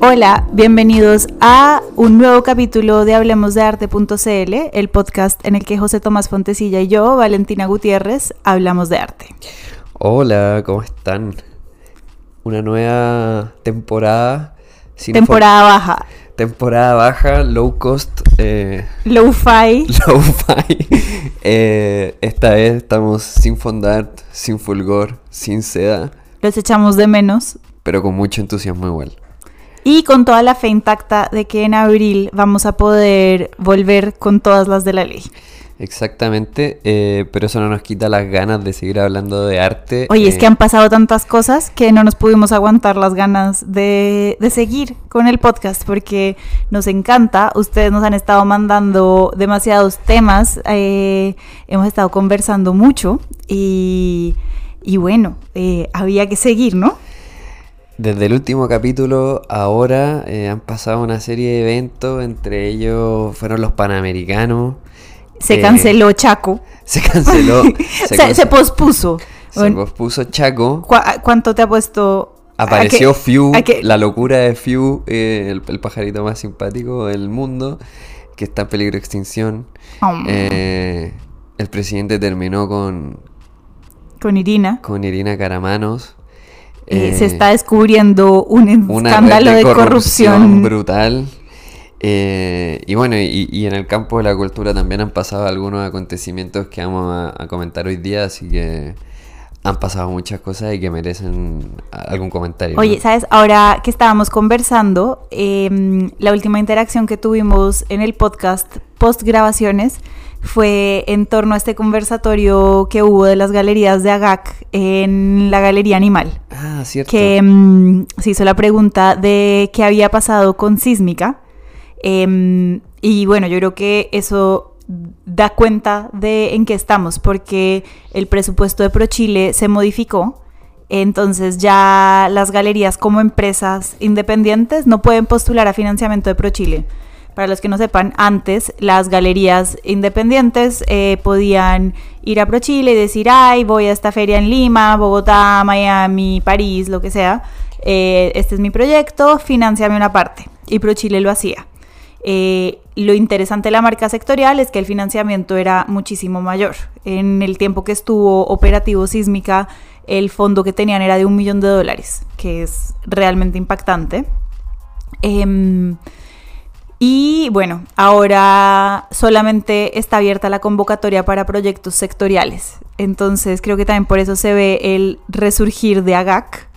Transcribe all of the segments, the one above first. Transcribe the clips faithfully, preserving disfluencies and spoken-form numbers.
Hola, bienvenidos a un nuevo capítulo de hablemos de arte punto c l, el podcast en el que José Tomás Fontecilla y yo, Valentina Gutiérrez, hablamos de arte. Hola, ¿cómo están? Una nueva temporada. Sin temporada fo- baja. Temporada baja, low cost. Eh, Low-fi. Low-fi. eh, esta vez estamos sin fondart, sin fulgor, sin seda. Los echamos de menos. Pero con mucho entusiasmo igual. Y con toda la fe intacta de que en abril vamos a poder volver con todas las de la ley. Exactamente, eh, pero eso no nos quita las ganas de seguir hablando de arte. Oye, eh, es que han pasado tantas cosas que no nos pudimos aguantar las ganas de, de seguir con el podcast porque nos encanta. Ustedes nos han estado mandando demasiados temas, eh, hemos estado conversando mucho y, y bueno, eh, había que seguir, ¿no? Desde el último capítulo, ahora eh, han pasado una serie de eventos, entre ellos fueron los Panamericanos. Se eh, canceló Chaco. Se canceló. se, se, se pospuso. Se Bueno, pospuso Chaco. ¿cu- ¿Cuánto te ha puesto? Apareció ¿A qué- Fiu, a qué? la locura de Fiu, eh, el, el pajarito más simpático del mundo, que está en peligro de extinción. Oh, Eh, el presidente terminó con, con Irina. con Irina Caramanos. Eh, Eh, se está descubriendo un una escándalo red de, de corrupción. corrupción brutal. Eh, y bueno, y, y en el campo de la cultura también han pasado algunos acontecimientos que vamos a, a comentar hoy día, así que han pasado muchas cosas y que merecen algún comentario. Oye, ¿no? ¿sabes? Ahora que estábamos conversando, eh, la última interacción que tuvimos en el podcast post grabaciones fue en torno a este conversatorio que hubo de las galerías de AGAC en la Galería Animal. Ah, cierto. Que um, se hizo la pregunta de qué había pasado con Sísmica. Eh, y bueno, yo creo que eso da cuenta de en qué estamos, porque el presupuesto de ProChile se modificó. Entonces ya las galerías como empresas independientes no pueden postular a financiamiento de ProChile. Para los que no sepan, antes las galerías independientes eh, podían ir a ProChile y decir, ay, voy a esta feria en Lima, Bogotá, Miami, París, lo que sea. Eh, este es mi proyecto, financiame una parte. Y ProChile lo hacía. Eh, lo interesante de la marca sectorial es que el financiamiento era muchísimo mayor. En el tiempo que estuvo operativo Sísmica, el fondo que tenían era de un millón de dólares, que es realmente impactante. Eh, y bueno, ahora solamente está abierta la convocatoria para proyectos sectoriales. Entonces creo que también por eso se ve el resurgir de AGAC,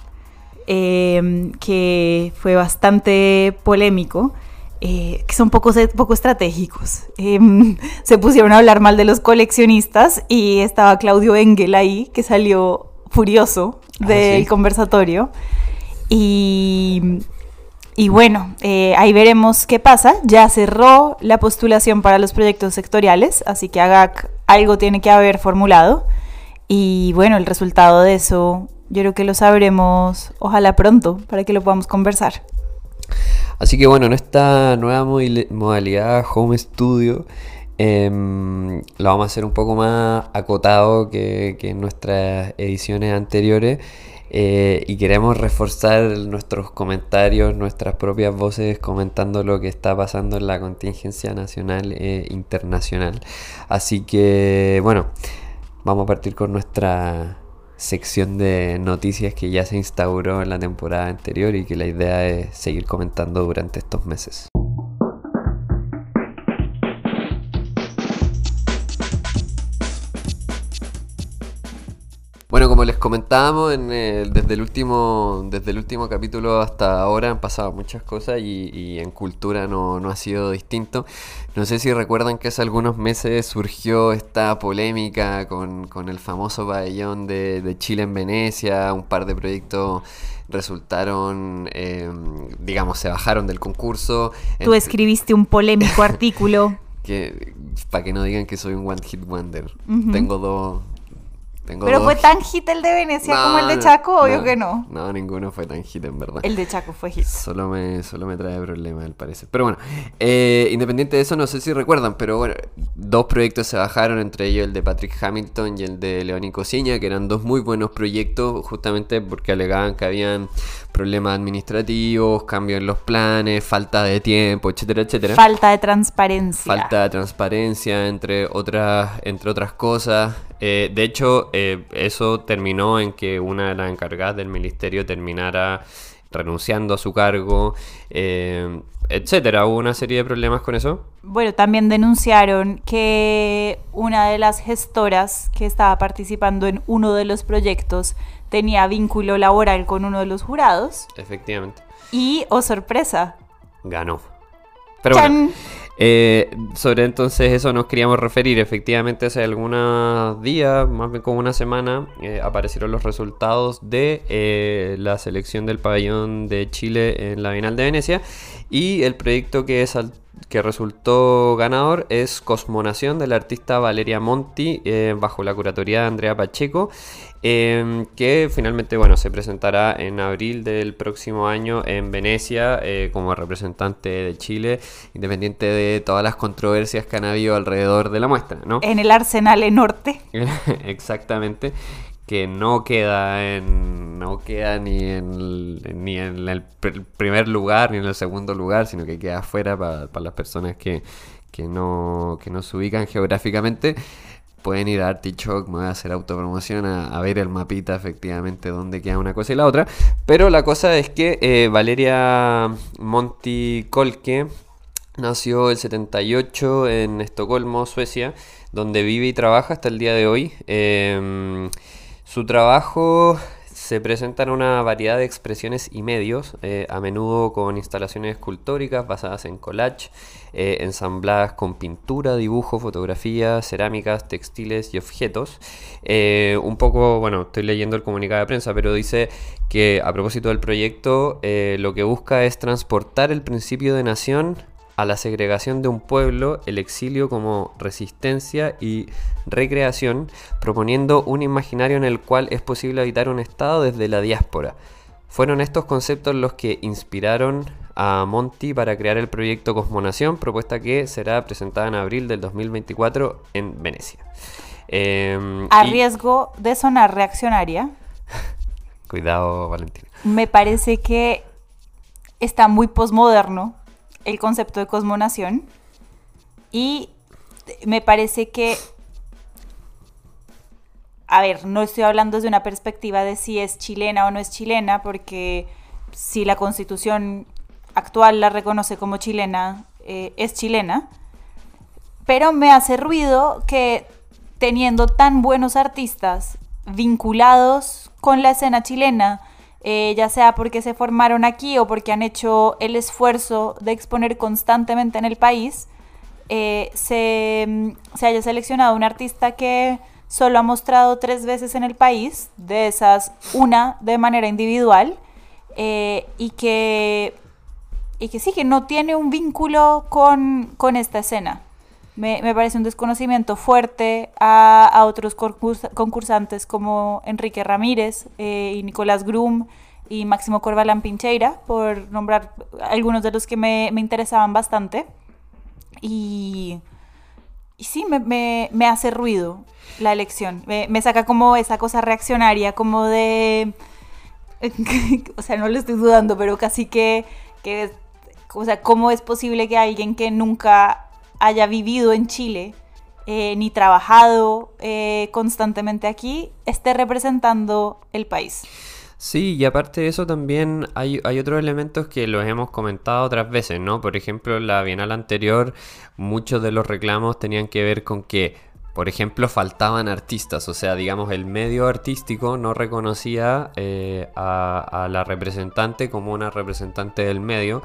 eh, que fue bastante polémico. Eh, que son poco, poco estratégicos. Eh, se pusieron a hablar mal de los coleccionistas y estaba Claudio Engel ahí, que salió furioso del ah, ¿sí? conversatorio. Y, y bueno, eh, ahí veremos qué pasa. Ya cerró la postulación para los proyectos sectoriales, así que AGAC algo tiene que haber formulado. Y bueno, el resultado de eso yo creo que lo sabremos ojalá pronto para que lo podamos conversar. Así que bueno, en esta nueva modalidad Home Studio eh, lo vamos a hacer un poco más acotado que, que en nuestras ediciones anteriores eh, y queremos reforzar nuestros comentarios, nuestras propias voces comentando lo que está pasando en la contingencia nacional e internacional. Así que bueno, vamos a partir con nuestra sección de noticias que ya se instauró en la temporada anterior y que la idea es seguir comentando durante estos meses. Bueno, como les comentábamos en el, desde, el último, desde el último capítulo hasta ahora han pasado muchas cosas y, y en cultura no, no ha sido distinto. No sé si recuerdan que hace algunos meses surgió esta polémica con, con el famoso pabellón de, de Chile en Venecia. Un par de proyectos resultaron, eh, digamos, se bajaron del concurso. Tú escribiste un polémico artículo. Que, para que no digan que soy un one hit wonder. Uh-huh. Tengo dos... Tengo Pero dos. fue tan hit el de Venecia No, como el de no, Chaco, obvio no, que no. No, ninguno fue tan hit en verdad. El de Chaco fue hit. Solo me, solo me trae problemas, al parecer. Pero bueno, eh, independiente de eso, no sé si recuerdan, pero bueno, dos proyectos se bajaron, entre ellos el de Patrick Hamilton y el de Leoni Cosiña, que eran dos muy buenos proyectos, justamente porque alegaban que habían problemas administrativos, cambios en los planes, falta de tiempo, etcétera, etcétera. Falta de transparencia. Falta de transparencia, entre otras, entre otras cosas. Eh, de hecho, eh, eso terminó en que una de las encargadas del ministerio terminara renunciando a su cargo, eh, etcétera. Hubo una serie de problemas con eso. Bueno, también denunciaron que una de las gestoras que estaba participando en uno de los proyectos tenía vínculo laboral con uno de los jurados. Efectivamente. Y, oh sorpresa, Ganó. Pero ¡chan! bueno, eh, sobre entonces eso nos queríamos referir. Efectivamente, hace algunos días, más bien como una semana, eh, aparecieron los resultados de eh, la selección del pabellón de Chile en la Bienal de Venecia. Y el proyecto que, sal- que resultó ganador es Cosmonación, de la artista Valeria Monti, eh, bajo la curatoría de Andrea Pacheco. Eh, que finalmente, bueno, se presentará en abril del próximo año en Venecia, eh, como representante de Chile, independiente de todas las controversias que han habido alrededor de la muestra, ¿no? En el Arsenal Norte. Exactamente, que no queda en no queda ni en el, ni en el pr- primer lugar ni en el segundo lugar, sino que queda afuera para pa las personas que, que no que no se ubican geográficamente. Pueden ir a Artichoke, me voy a hacer autopromoción, a, a ver el mapita efectivamente dónde queda una cosa y la otra. Pero la cosa es que eh, Valeria Monti Kolke nació el setenta y ocho en Estocolmo, Suecia, donde vive y trabaja hasta el día de hoy. Eh, su trabajo se presenta en una variedad de expresiones y medios, eh, a menudo con instalaciones escultóricas basadas en collage, eh, ensambladas con pintura, dibujo, fotografía, cerámicas, textiles y objetos. Eh, un poco, bueno, estoy leyendo el comunicado de prensa, pero dice que a propósito del proyecto, eh, lo que busca es transportar el principio de nación a la segregación de un pueblo, el exilio como resistencia y recreación, proponiendo un imaginario en el cual es posible habitar un estado desde la diáspora. Fueron estos conceptos los que inspiraron a Monti para crear el proyecto Cosmonación, propuesta que será presentada en abril del dos mil veinticuatro en Venecia. Eh, A y... riesgo de sonar reaccionaria, Cuidado, Valentina. me parece que está muy posmoderno el concepto de cosmonación y me parece que, a ver, no estoy hablando desde una perspectiva de si es chilena o no es chilena, porque si la Constitución actual la reconoce como chilena, eh, es chilena, pero me hace ruido que teniendo tan buenos artistas vinculados con la escena chilena, Eh, ya sea porque se formaron aquí o porque han hecho el esfuerzo de exponer constantemente en el país, eh, se, se haya seleccionado un artista que solo ha mostrado tres veces en el país, de esas una de manera individual, eh, y, que, y que sí, que no tiene un vínculo con, con esta escena. Me, me parece un desconocimiento fuerte a, a otros concurs, concursantes como Enrique Ramírez eh, y Nicolás Grum y Máximo Corbalán Pincheira, por nombrar algunos de los que me, me interesaban bastante. Y, y sí, me, me, me hace ruido la elección. Me, me saca como esa cosa reaccionaria, como de... o sea, no lo estoy dudando, pero casi que... que o sea, ¿cómo es posible que alguien que nunca haya vivido en Chile, eh, ni trabajado eh, constantemente aquí, esté representando el país? Sí, y aparte de eso también hay, hay otros elementos que los hemos comentado otras veces, ¿no? Por ejemplo, la Bienal anterior, muchos de los reclamos tenían que ver con que, por ejemplo, faltaban artistas, o sea, digamos, el medio artístico no reconocía eh, a, a la representante como una representante del medio,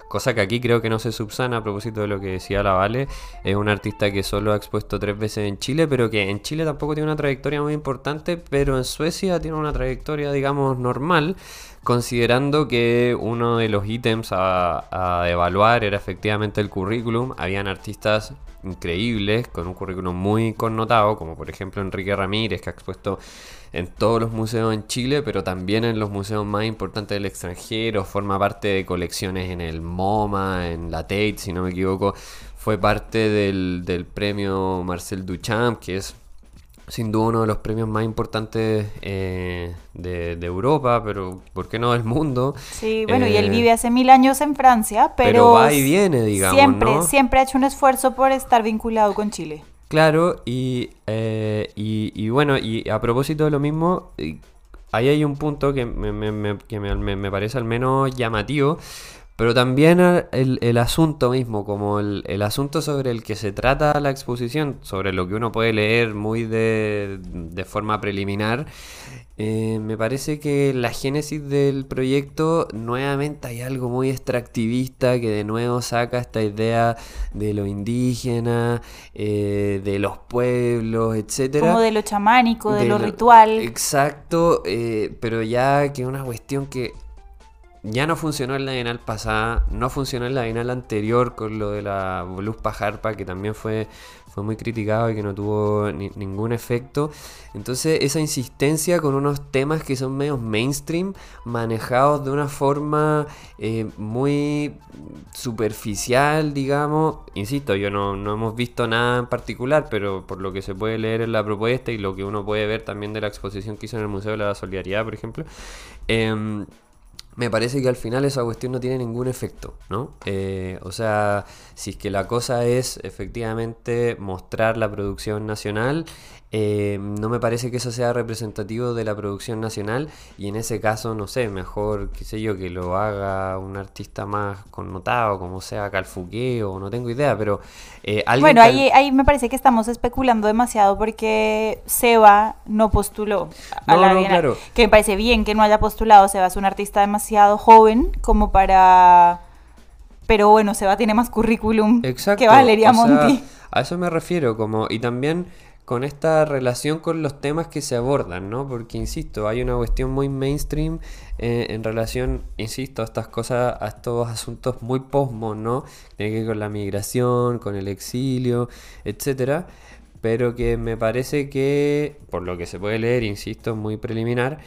cosa que aquí creo que no se subsana a propósito de lo que decía la Vale. Es un artista que solo ha expuesto tres veces en Chile, pero que en Chile tampoco tiene una trayectoria muy importante, pero en Suecia tiene una trayectoria, digamos, normal, considerando que uno de los ítems a, a evaluar era efectivamente el currículum. Habían artistas increíbles, con un currículum muy connotado, como por ejemplo Enrique Ramírez, que ha expuesto en todos los museos en Chile, pero también en los museos más importantes del extranjero, forma parte de colecciones en el MoMA, en la Tate, si no me equivoco, fue parte del, del premio Marcel Duchamp, que es sin duda uno de los premios más importantes eh, de, de Europa, pero ¿por qué no del mundo? Sí, bueno, eh, y él vive hace mil años en Francia, pero, pero va y viene, digamos, siempre, ¿no? siempre ha hecho un esfuerzo por estar vinculado con Chile. Claro, y, eh, y, y bueno, y a propósito de lo mismo, ahí hay un punto que me, me, me, que me, me parece al menos llamativo, pero también el, el asunto mismo, como el, el asunto sobre el que se trata la exposición, sobre lo que uno puede leer muy de, de forma preliminar. Eh, me parece que la génesis del proyecto, nuevamente hay algo muy extractivista que de nuevo saca esta idea de lo indígena, eh, de los pueblos, etcétera. Como de lo chamánico, de, de lo, lo ritual. Exacto, eh, pero ya que una cuestión que ya no funcionó en la Bienal pasada, no funcionó en la Bienal anterior con lo de la Luz Pajarpa, que también fue, fue muy criticado y que no tuvo ni, ningún efecto. Entonces esa insistencia con unos temas que son medios mainstream, manejados de una forma eh, muy superficial, digamos. Insisto, yo no, no hemos visto nada en particular, pero por lo que se puede leer en la propuesta y lo que uno puede ver también de la exposición que hizo en el Museo de la Solidaridad, por ejemplo, eh, me parece que al final esa cuestión no tiene ningún efecto, ¿no? Eh, o sea, si es que la cosa es efectivamente mostrar la producción nacional, eh, no me parece que eso sea representativo de la producción nacional, y en ese caso, no sé, mejor, qué sé yo, que lo haga un artista más connotado, como sea Calfuqué, o no tengo idea, pero eh, alguien... Bueno, cal... ahí, ahí me parece que estamos especulando demasiado porque Seba no postuló a no, la no, Bienal, claro. que me parece bien que no haya postulado. Seba es un artista demasiado joven como para... Pero bueno, Seba tiene más currículum Exacto, que Valeria o sea, Monti. a eso me refiero, como, y también con esta relación con los temas que se abordan, ¿no? Porque, insisto, hay una cuestión muy mainstream eh, en relación, insisto, a estas cosas, a estos asuntos muy posmos, ¿no? Tiene que ver con la migración, con el exilio, etcétera, pero que me parece que, por lo que se puede leer, insisto, muy preliminar,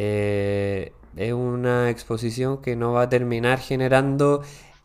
eh, es una exposición que no va a terminar generando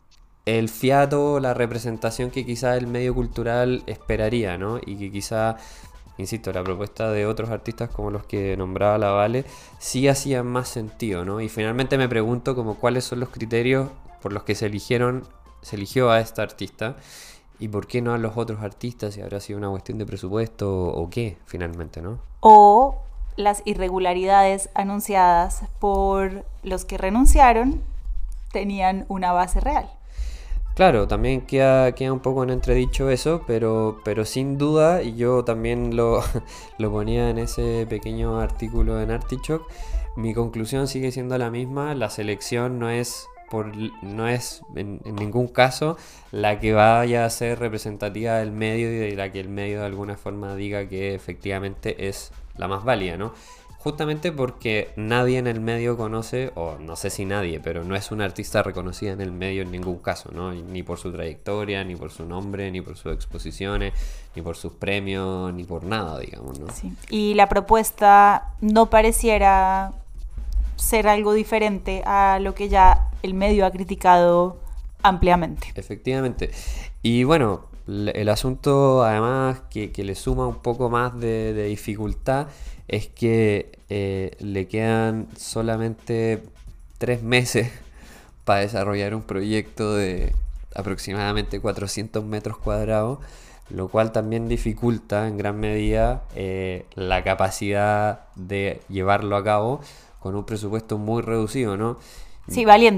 el fiato, la representación que quizá el medio cultural esperaría, ¿no? Y que quizá, insisto, la propuesta de otros artistas como los que nombraba la Vale sí hacían más sentido, ¿no? Y finalmente me pregunto como cuáles son los criterios por los que se eligieron, se eligió a esta artista, y por qué no a los otros artistas, si habrá sido una cuestión de presupuesto o qué, finalmente, ¿no? O las irregularidades anunciadas por los que renunciaron tenían una base real. Claro, también queda, queda un poco en entredicho eso, pero, pero sin duda, y yo también lo, lo ponía en ese pequeño artículo en Artichoke, mi conclusión sigue siendo la misma: la selección no es, por, no es en, en ningún caso la que vaya a ser representativa del medio y de la que el medio de alguna forma diga que efectivamente es la más válida, ¿no? Justamente porque nadie en el medio conoce, o no sé si nadie, pero no es una artista reconocida en el medio en ningún caso, ¿no? Ni por su trayectoria, ni por su nombre, ni por sus exposiciones, ni por sus premios, ni por nada, digamos, ¿no? Sí. Y la propuesta no pareciera ser algo diferente a lo que ya el medio ha criticado ampliamente. Efectivamente. Y bueno, el asunto además que, que le suma un poco más de, de dificultad es que eh, le quedan solamente tres meses para desarrollar un proyecto de aproximadamente cuatrocientos metros cuadrados, lo cual también dificulta en gran medida eh, la capacidad de llevarlo a cabo con un presupuesto muy reducido, ¿no? Sí, valiente.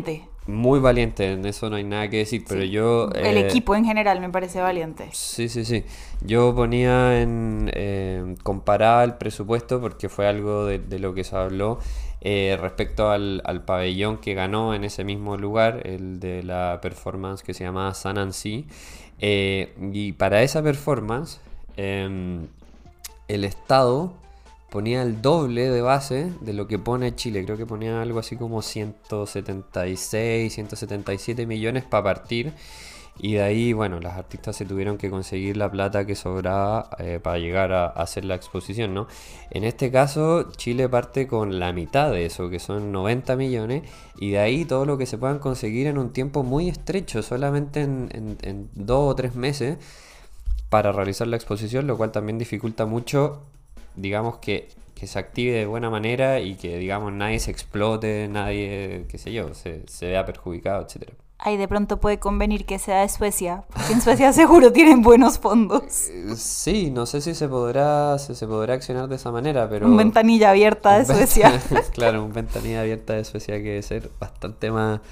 muy valiente, en eso no hay nada que decir, pero Sí. yo... El eh, equipo en general me parece valiente. Sí, sí, sí. Yo ponía en... Eh, comparaba el presupuesto porque fue algo de, de lo que se habló eh, respecto al, al pabellón que ganó en ese mismo lugar, el de la performance que se llamaba Sun and Sea. Eh, y para esa performance, em, el Estado ponía el doble de base de lo que pone Chile. Creo que ponía algo así como ciento setenta y seis, ciento setenta y siete millones para partir. Y de ahí, bueno, las artistas se tuvieron que conseguir la plata que sobraba eh, para llegar a, a hacer la exposición, ¿no? En este caso, Chile parte con la mitad de eso, que son noventa millones, y de ahí todo lo que se puedan conseguir en un tiempo muy estrecho, solamente en, en, en dos o tres meses, para realizar la exposición, lo cual también dificulta mucho, digamos, que, que se active de buena manera y que, digamos, nadie se explote, nadie, qué sé yo, se, se vea perjudicado, etcétera. Ahí de pronto puede convenir que sea de Suecia, porque en Suecia seguro tienen buenos fondos. Eh, Sí, no sé si se podrá, si se podrá accionar de esa manera, pero... Un ventanilla abierta de un Suecia. venta- Claro, un ventanilla abierta de Suecia que debe ser bastante más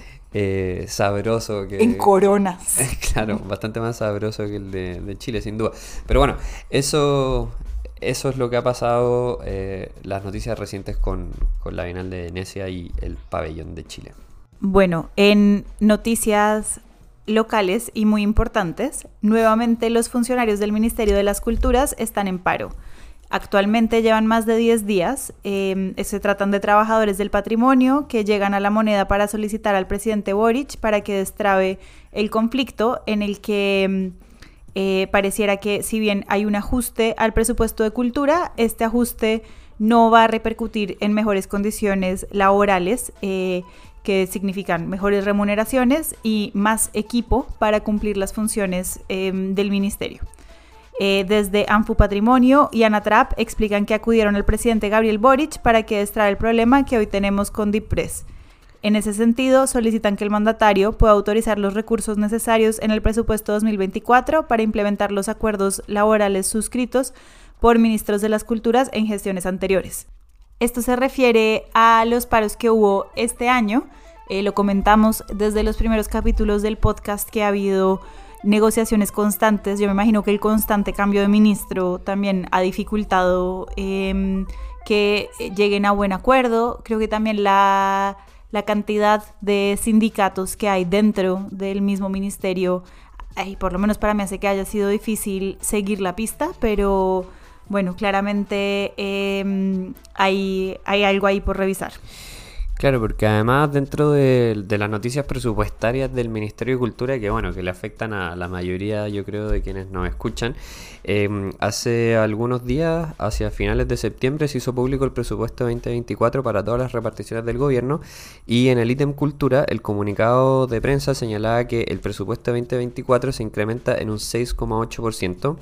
eh, sabroso que... En coronas. Claro, bastante más sabroso que el de, de Chile, sin duda. Pero bueno, eso, eso es lo que ha pasado, eh, las noticias recientes con, con la Bienal de Venecia y el pabellón de Chile. Bueno, en noticias locales y muy importantes, nuevamente los funcionarios del Ministerio de las Culturas están en paro. Actualmente llevan más de diez días. Eh, se tratan de trabajadores del patrimonio que llegan a La Moneda para solicitar al presidente Boric para que destrabe el conflicto en el que eh, pareciera que si bien hay un ajuste al presupuesto de cultura, este ajuste no va a repercutir en mejores condiciones laborales, eh, que significan mejores remuneraciones y más equipo para cumplir las funciones eh, del ministerio. Eh, desde Anfu Patrimonio y Anatrap explican que acudieron al presidente Gabriel Boric para que destrabe el problema que hoy tenemos con Dipres. En ese sentido, solicitan que el mandatario pueda autorizar los recursos necesarios en el presupuesto dos mil veinticuatro para implementar los acuerdos laborales suscritos por ministros de las culturas en gestiones anteriores. Esto se refiere a los paros que hubo este año. Eh, lo comentamos desde los primeros capítulos del podcast que ha habido negociaciones constantes. Yo me imagino que el constante cambio de ministro también ha dificultado eh, que lleguen a buen acuerdo. Creo que también la, la cantidad de sindicatos que hay dentro del mismo ministerio, ay, por lo menos para mí hace que haya sido difícil seguir la pista, pero... Bueno, claramente eh, hay, hay algo ahí por revisar. Claro, porque además dentro de, de las noticias presupuestarias del Ministerio de Cultura, que bueno, que le afectan a la mayoría, yo creo, de quienes nos escuchan, eh, hace algunos días, hacia finales de septiembre, se hizo público el presupuesto veinte veinticuatro para todas las reparticiones del gobierno, y en el ítem cultura, el comunicado de prensa señalaba que el presupuesto veinte veinticuatro se incrementa en un seis coma ocho por ciento.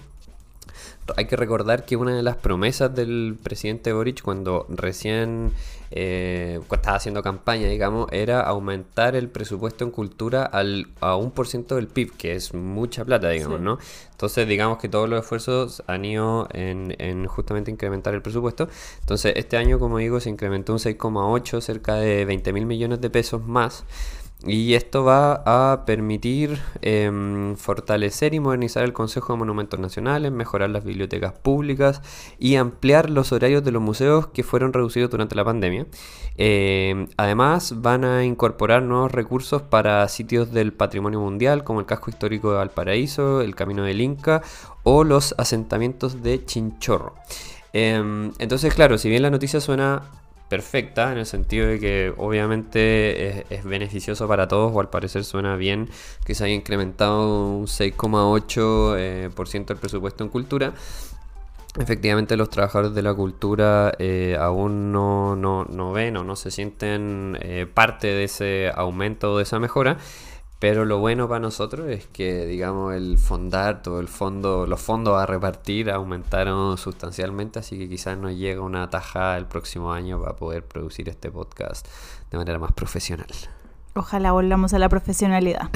Hay que recordar que una de las promesas del presidente Boric cuando recién eh, estaba haciendo campaña, digamos, era aumentar el presupuesto en cultura al, a un por ciento del P I B, que es mucha plata, digamos, sí. ¿no? Entonces, digamos que todos los esfuerzos han ido en, en justamente incrementar el presupuesto. Entonces, este año, como digo, se incrementó un seis coma ocho, cerca de veinte mil millones de pesos más. Y esto va a permitir eh, fortalecer y modernizar el Consejo de Monumentos Nacionales, mejorar las bibliotecas públicas y ampliar los horarios de los museos que fueron reducidos durante la pandemia. Eh, además, van a incorporar nuevos recursos para sitios del patrimonio mundial, como el casco histórico de Valparaíso, el Camino del Inca o los asentamientos de Chinchorro. Eh, entonces, claro, si bien la noticia suena perfecta, en el sentido de que obviamente es, es beneficioso para todos, o al parecer suena bien que se haya incrementado un seis coma ocho por ciento eh, el presupuesto en cultura. Efectivamente, los trabajadores de la cultura eh, aún no, no, no ven o no se sienten eh, parte de ese aumento o de esa mejora. Pero lo bueno para nosotros es que, digamos, el fondato, el fondo, los fondos a repartir aumentaron sustancialmente, así que quizás nos llega una tajada el próximo año para poder producir este podcast de manera más profesional. Ojalá volvamos a la profesionalidad.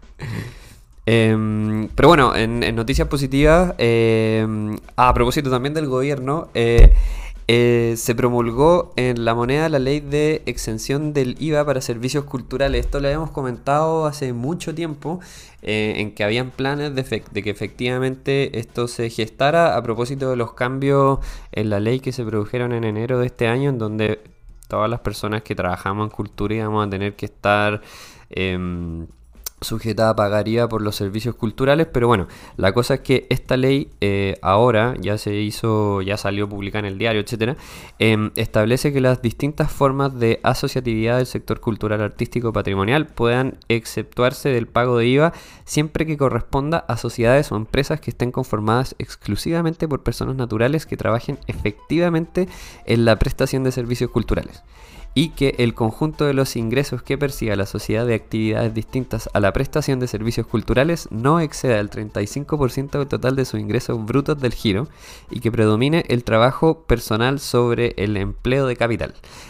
eh, pero bueno, en, en noticias positivas, eh, a propósito también del gobierno, eh, eh, se promulgó en la moneda la ley de exención del I V A para servicios culturales. Esto lo habíamos comentado hace mucho tiempo, eh, en que habían planes de, efect- de que efectivamente esto se gestara a propósito de los cambios en la ley que se produjeron en enero de este año, en donde todas las personas que trabajamos en cultura íbamos a tener que estar eh, sujetada a pagar I V A por los servicios culturales. Pero bueno, la cosa es que esta ley eh, ahora ya se hizo, ya salió publicada en el diario, etcétera, eh, establece que las distintas formas de asociatividad del sector cultural, artístico, patrimonial puedan exceptuarse del pago de I V A siempre que corresponda a sociedades o empresas que estén conformadas exclusivamente por personas naturales que trabajen efectivamente en la prestación de servicios culturales, y que el conjunto de los ingresos que perciba la sociedad de actividades distintas a la prestación de servicios culturales no exceda el treinta y cinco por ciento del total de sus ingresos brutos del giro, y que predomine el trabajo personal sobre el empleo de capital.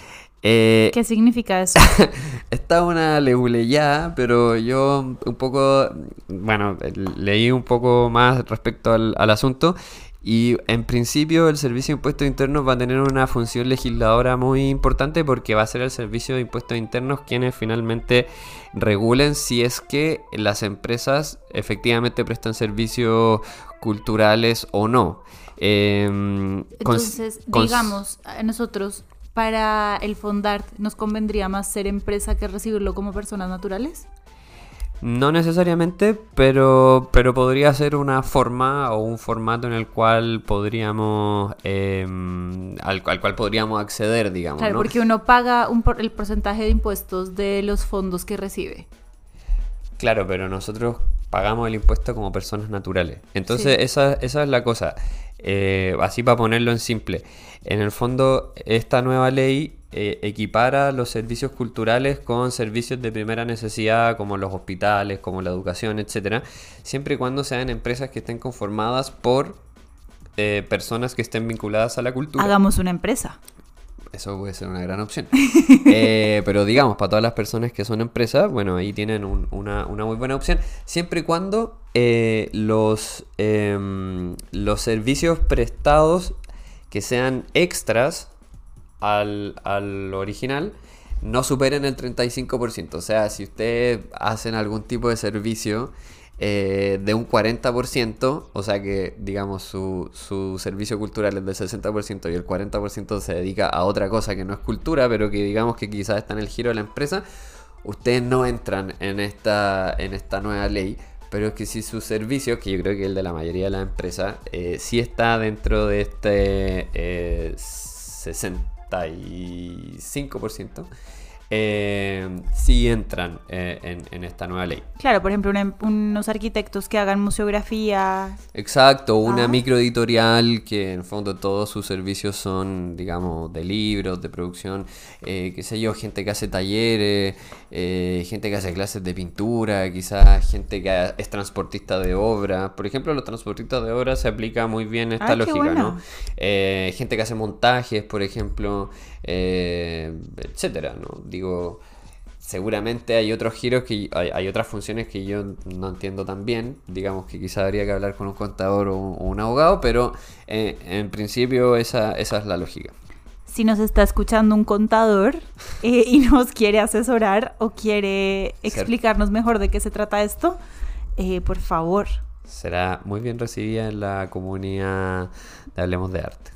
Eh, ¿Qué significa eso? Está una leguleyada, pero yo un poco, bueno, leí un poco más respecto al, al asunto. Y en principio el Servicio de Impuestos Internos va a tener una función legisladora muy importante, porque va a ser el Servicio de Impuestos Internos quienes finalmente regulen si es que las empresas efectivamente prestan servicios culturales o no. Eh, Entonces, cons- digamos, a nosotros, para el Fondart, ¿nos convendría más ser empresa que recibirlo como personas naturales? No necesariamente, pero, pero podría ser una forma o un formato en el cual podríamos, eh, al, al cual podríamos acceder, digamos. Claro, ¿no? porque uno paga un por, el porcentaje de impuestos de los fondos que recibe. Claro, pero nosotros pagamos el impuesto como personas naturales. Entonces, Sí. esa, esa es la cosa. Eh, así, para ponerlo en simple. En el fondo, esta nueva ley eh, equipara los servicios culturales con servicios de primera necesidad, como los hospitales, como la educación, etcétera, siempre y cuando sean empresas que estén conformadas por eh, personas que estén vinculadas a la cultura. Hagamos una empresa. Eso puede ser una gran opción. eh, pero digamos, para todas las personas que son empresas, bueno, ahí tienen un, una, una muy buena opción, siempre y cuando eh, los, eh, los servicios prestados que sean extras al, al original no superen el treinta y cinco por ciento. O sea, si ustedes hacen algún tipo de servicio eh, de un cuarenta por ciento, o sea que, digamos, su, su servicio cultural es del sesenta por ciento y el cuarenta por ciento se dedica a otra cosa que no es cultura, pero que digamos que quizás está en el giro de la empresa, ustedes no entran en esta, en esta nueva ley. Pero es que si su servicio, que yo creo que el de la mayoría de las empresas, eh, sí está dentro de este eh, sesenta y cinco por ciento, eh, sí entran eh, en, en esta nueva ley. Claro, por ejemplo, una, unos arquitectos que hagan museografía. Exacto, una Ah. microeditorial que en fondo todos sus servicios son, digamos, de libros, de producción, eh, qué sé yo, gente que hace talleres, eh, gente que hace clases de pintura, quizás gente que es transportista de obra. Por ejemplo, los transportistas de obra se aplica muy bien esta Ah, qué lógica, bueno. ¿no? Eh, gente que hace montajes, por ejemplo, eh, etcétera, ¿no? Digo, seguramente hay otros giros que hay, hay otras funciones que yo no entiendo tan bien. Digamos que quizá habría que hablar con un contador o un, o un abogado, pero eh, en principio esa, esa es la lógica. Si nos está escuchando un contador eh, y nos quiere asesorar o quiere explicarnos mejor de qué se trata esto, eh, por favor. Será muy bien recibida en la comunidad de Hablemos de Arte.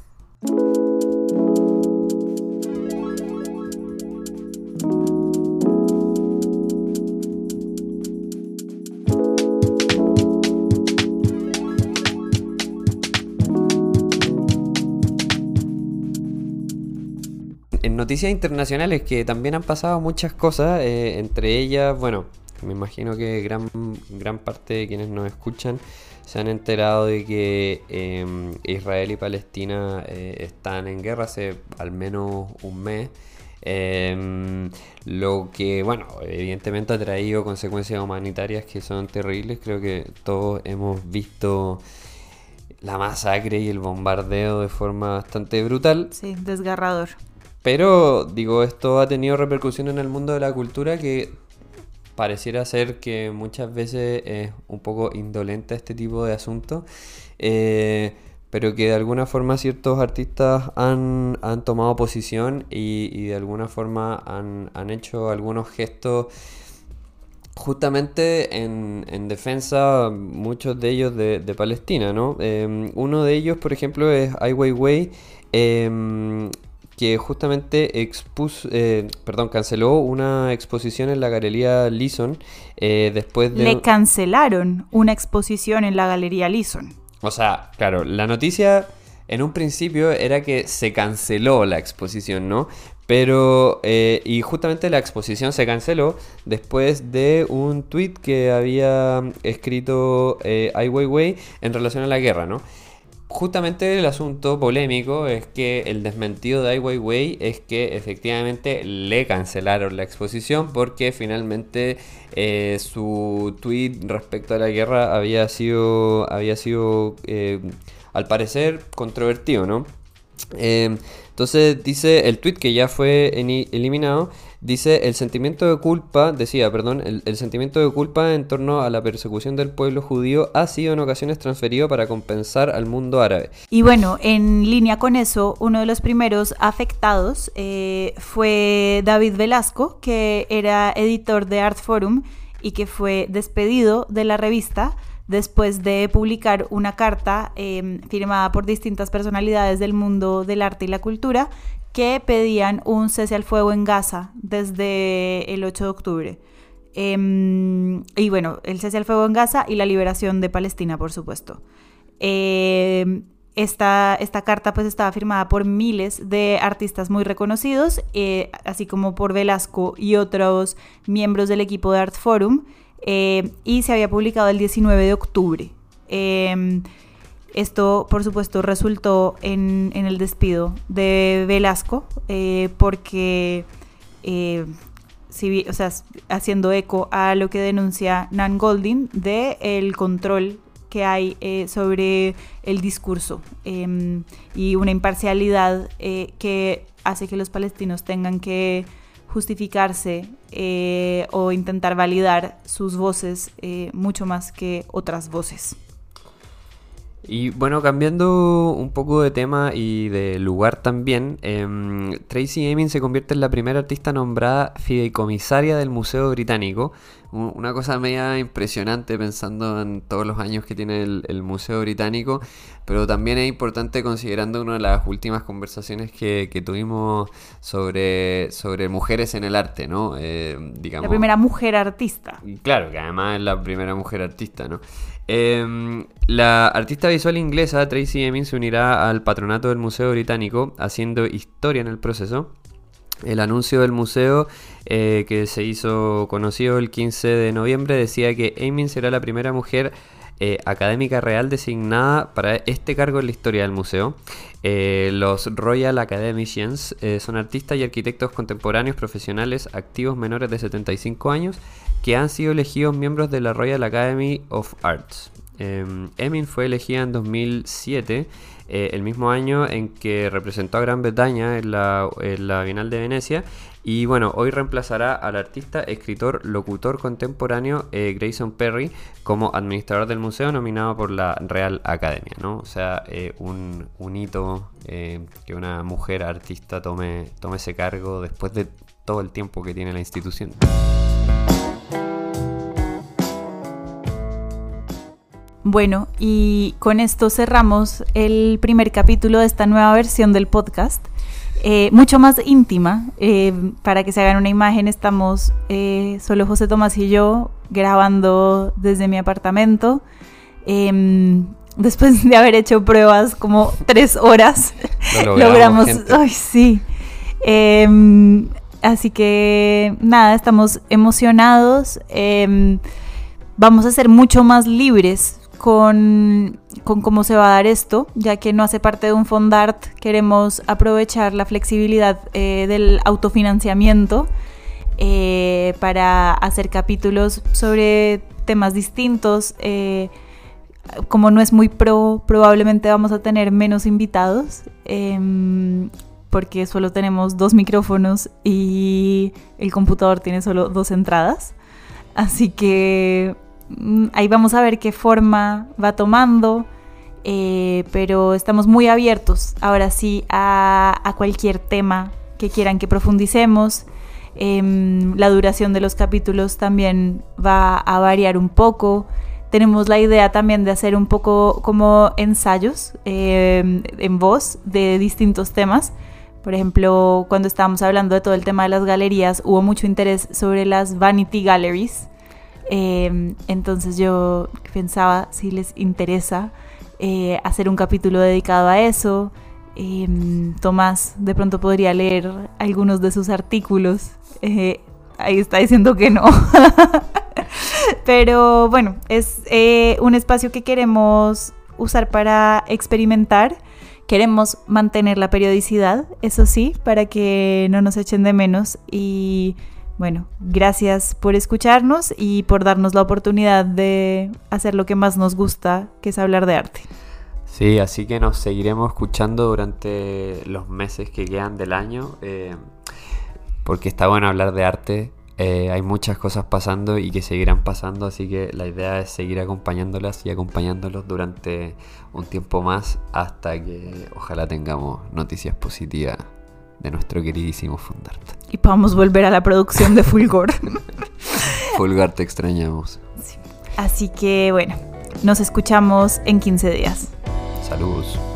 En noticias internacionales que también han pasado muchas cosas, eh, entre ellas, bueno, me imagino que gran, gran parte de quienes nos escuchan se han enterado de que eh, Israel y Palestina eh, están en guerra hace al menos un mes. Eh, lo que, bueno, evidentemente ha traído consecuencias humanitarias que son terribles. Creo que todos hemos visto la masacre y el bombardeo de forma bastante brutal. Sí, desgarrador. Pero, digo, esto ha tenido repercusión en el mundo de la cultura que pareciera ser que muchas veces es un poco indolente a este tipo de asuntos. Eh, pero que de alguna forma ciertos artistas han, han tomado posición y, y de alguna forma han, han hecho algunos gestos justamente en, en defensa, muchos de ellos de, de Palestina, ¿no? Eh, uno de ellos, por ejemplo, es Ai Weiwei, eh, que justamente expuso, eh, perdón, canceló una exposición en la Galería Lison eh, después de... Le cancelaron una exposición en la Galería Lison. O sea, claro, la noticia en un principio era que se canceló la exposición, ¿no? Pero, eh, y justamente la exposición se canceló después de un tweet que había escrito eh, Ai Weiwei en relación a la guerra, ¿no? Justamente el asunto polémico es que el desmentido de Ai Weiwei es que efectivamente le cancelaron la exposición porque finalmente eh, su tweet respecto a la guerra había sido, había sido eh, al parecer controvertido, ¿no? Eh, entonces dice el tweet que ya fue eliminado, dice el sentimiento de culpa, decía, perdón, el, el sentimiento de culpa en torno a la persecución del pueblo judío ha sido en ocasiones transferido para compensar al mundo árabe. Y bueno, en línea con eso, uno de los primeros afectados eh, fue David Velasco, que era editor de Art Forum y que fue despedido de la revista después de publicar una carta eh, firmada por distintas personalidades del mundo del arte y la cultura que pedían un cese al fuego en Gaza desde el ocho de octubre. Eh, y bueno, el cese al fuego en Gaza y la liberación de Palestina, por supuesto. Eh, esta, esta carta pues estaba firmada por miles de artistas muy reconocidos, eh, así como por Velasco y otros miembros del equipo de Art Forum, Eh, y se había publicado el diecinueve de octubre. Eh, esto, por supuesto, resultó en, en el despido de Velasco, eh, porque, eh, si, o sea, haciendo eco a lo que denuncia Nan Goldin de el control que hay eh, sobre el discurso eh, y una imparcialidad eh, que hace que los palestinos tengan que justificarse eh, o intentar validar sus voces eh, mucho más que otras voces. Y bueno, cambiando un poco de tema y de lugar también, eh, Tracey Emin se convierte en la primera artista nombrada fideicomisaria del Museo Británico. Una cosa media impresionante pensando en todos los años que tiene el, el Museo Británico, pero también es importante considerando una de las últimas conversaciones que, que tuvimos sobre, sobre mujeres en el arte, ¿no? Eh, digamos, la primera mujer artista. Claro, que además es la primera mujer artista, ¿no? Eh, la artista visual inglesa Tracey Emin se unirá al patronato del Museo Británico, haciendo historia en el proceso. El anuncio del museo, eh, que se hizo conocido el quince de noviembre, decía que Emin será la primera mujer eh, académica real designada para este cargo en la historia del museo. Eh, los Royal Academicians eh, son artistas y arquitectos contemporáneos profesionales activos menores de setenta y cinco años que han sido elegidos miembros de la Royal Academy of Arts. Eh, Emin fue elegida en dos mil siete, eh, el mismo año en que representó a Gran Bretaña en la, en la Bienal de Venecia, y bueno, hoy reemplazará al artista, escritor, locutor contemporáneo eh, Grayson Perry como administrador del museo, nominado por la Real Academia, ¿no? O sea, eh, un, un hito eh, que una mujer artista tome, tome ese cargo después de todo el tiempo que tiene la institución. Bueno, y con esto cerramos el primer capítulo de esta nueva versión del podcast, eh, mucho más íntima. Eh, para que se hagan una imagen, estamos eh, solo José Tomás y yo grabando desde mi apartamento, eh, después de haber hecho pruebas como tres horas. Lo logramos, logramos ay, sí. Eh, así que nada, estamos emocionados. Eh, vamos a ser mucho más libres Con, con cómo se va a dar esto, ya que no hace parte de un Fondart. Queremos aprovechar la flexibilidad eh, del autofinanciamiento eh, para hacer capítulos sobre temas distintos. Eh, como no es muy pro, probablemente vamos a tener menos invitados, eh, porque solo tenemos dos micrófonos y el computador tiene solo dos entradas. Así que ahí vamos a ver qué forma va tomando eh, pero estamos muy abiertos ahora sí a, a cualquier tema que quieran que profundicemos. Eh, la duración de los capítulos también va a variar un poco. Tenemos la idea también de hacer un poco como ensayos eh, en voz de distintos temas. Por ejemplo, cuando estábamos hablando de todo el tema de las galerías, hubo mucho interés sobre las vanity galleries. Eh, entonces yo pensaba si les interesa eh, hacer un capítulo dedicado a eso. Eh, Tomás de pronto podría leer algunos de sus artículos. Eh, ahí está diciendo que no. Pero bueno, es eh, un espacio que queremos usar para experimentar. Queremos mantener la periodicidad, eso sí, para que no nos echen de menos. Y bueno, gracias por escucharnos y por darnos la oportunidad de hacer lo que más nos gusta, que es hablar de arte. Sí, así que nos seguiremos escuchando durante los meses que quedan del año, eh, porque está bueno hablar de arte. Eh, hay muchas cosas pasando y que seguirán pasando, así que la idea es seguir acompañándolas y acompañándolos durante un tiempo más hasta que ojalá tengamos noticias positivas de nuestro queridísimo Fundart. Y podamos volver a la producción de Fulgor. Fulgor, te extrañamos. Sí. Así que bueno, nos escuchamos en quince días. Saludos.